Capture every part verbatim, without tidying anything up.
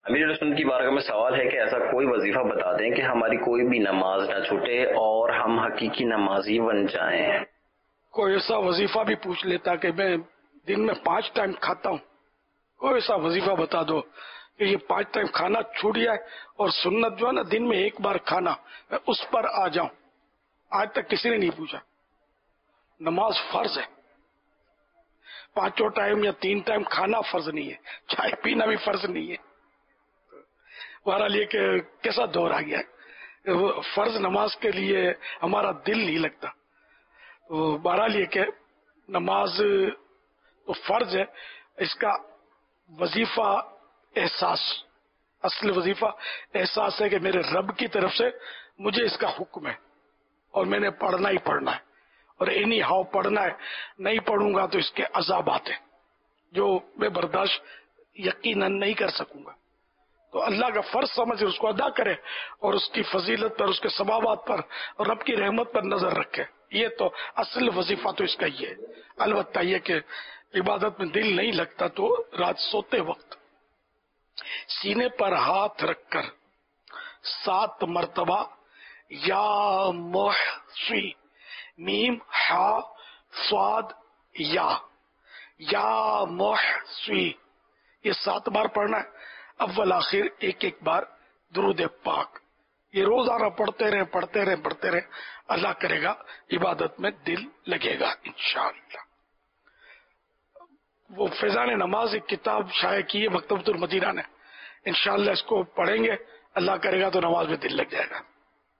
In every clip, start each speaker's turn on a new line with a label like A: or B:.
A: امیر سنت کی بارگاہ میں سوال ہے کہ ایسا کوئی وظیفہ بتا دیں کہ ہماری کوئی بھی نماز نہ چھوٹے اور ہم حقیقی نمازی بن جائیں۔
B: کوئی ایسا وظیفہ بھی پوچھ لیتا کہ میں دن میں پانچ ٹائم کھاتا ہوں، کوئی ایسا وظیفہ بتا دو کہ یہ پانچ ٹائم کھانا چھوٹ جائے اور سنت جو ہے نا دن میں ایک بار کھانا، میں اس پر آ جاؤں۔ آج تک کسی نے نہیں پوچھا۔ نماز فرض ہے، پانچوں ٹائم یا تین ٹائم کھانا فرض نہیں ہے، چائے پینا بھی فرض نہیں ہے۔ بہرحال یہ کہ کیسا دور آ گیا ہے، فرض نماز کے لیے ہمارا دل نہیں لگتا۔ تو بہرحال یہ کہ نماز تو فرض ہے، اس کا وظیفہ احساس، اصل وظیفہ احساس ہے کہ میرے رب کی طرف سے مجھے اس کا حکم ہے اور میں نے پڑھنا ہی پڑھنا ہے، اور اینی ہاؤ پڑھنا ہے، نہیں پڑھوں گا تو اس کے عذابات ہیں جو میں برداشت یقیناً نہیں کر سکوں گا۔ تو اللہ کا فرض سمجھ اس کو ادا کرے اور اس کی فضیلت پر، اس کے ثوابات پر اور رب کی رحمت پر نظر رکھے۔ یہ تو اصل وظیفہ تو اس کا ہی ہے۔ البتہ یہ کہ عبادت میں دل نہیں لگتا تو رات سوتے وقت سینے پر ہاتھ رکھ کر سات مرتبہ یا محشی میم ہا صاد یا یا محشی، یہ سات بار پڑھنا ہے، اول آخر ایک ایک بار درود پاک۔ یہ روزانہ پڑھتے رہے پڑھتے رہے پڑھتے رہے، اللہ کرے گا عبادت میں دل لگے گا انشاءاللہ۔ وہ فیضان نماز ایک کتاب شائع کی ہے مکتبۃ المدینہ نے، انشاءاللہ اس کو پڑھیں گے، اللہ کرے گا تو نماز میں دل لگ جائے گا۔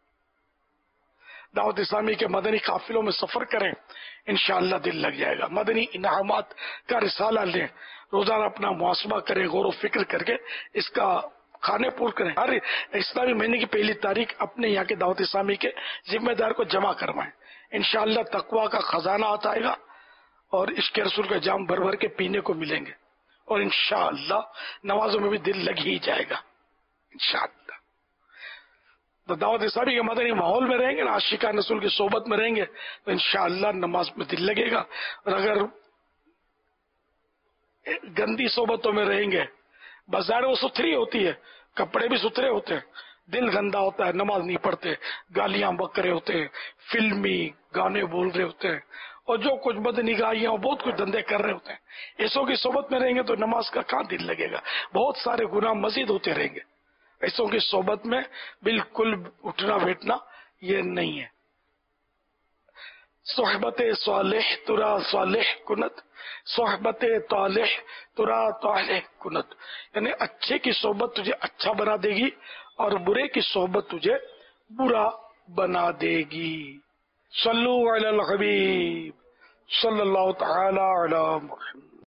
B: دعوت اسلامی کے مدنی قافلوں میں سفر کریں، انشاءاللہ دل لگ جائے گا۔ مدنی انعامات کا رسالہ لیں، روزانہ اپنا محاسبہ کریں، غور و فکر کر کے اس کا کھانے پور کریں۔ ہر اسلامی مہینے کی پہلی تاریخ اپنے یہاں کے دعوت اسلامی کے ذمہ دار کو جمع کروائیں، انشاءاللہ تقویٰ کا خزانہ آتا آئے گا اور عشق رسول کا جام بھر بھر کے پینے کو ملیں گے، اور انشاءاللہ نمازوں میں بھی دل لگ ہی جائے گا انشاءاللہ۔ تو دعوت اسلامی کے مدنی ماحول میں رہیں گے نا، عاشقان رسول کی صحبت میں رہیں گے تو انشاءاللہ نماز میں دل لگے گا، اور اگر گندی صحبتوں میں رہیں گے، بظاہر وہ ستھری ہوتی ہے، کپڑے بھی ستھرے ہوتے ہیں، دل گندا ہوتا ہے، نماز نہیں پڑھتے، گالیاں بک رہے ہوتے ہیں، فلمی گانے بول رہے ہوتے ہیں، اور جو کچھ بد نگاہیاں بہت کچھ دندے کر رہے ہوتے ہیں، ایسوں کی صحبت میں رہیں گے تو نماز کا کہاں دل لگے گا، بہت سارے گناہ مزید ہوتے رہیں گے۔ ایسوں کی صحبت میں بالکل اٹھنا بیٹھنا یہ نہیں ہے۔ صحبت صالح ترا صالح کنت، صحبت طالح ترا طالح کنت، یعنی اچھے کی صحبت تجھے اچھا بنا دے گی اور برے کی صحبت تجھے برا بنا دے گی۔ صلو علی الحبیب صلی اللہ تعالی علی محمد۔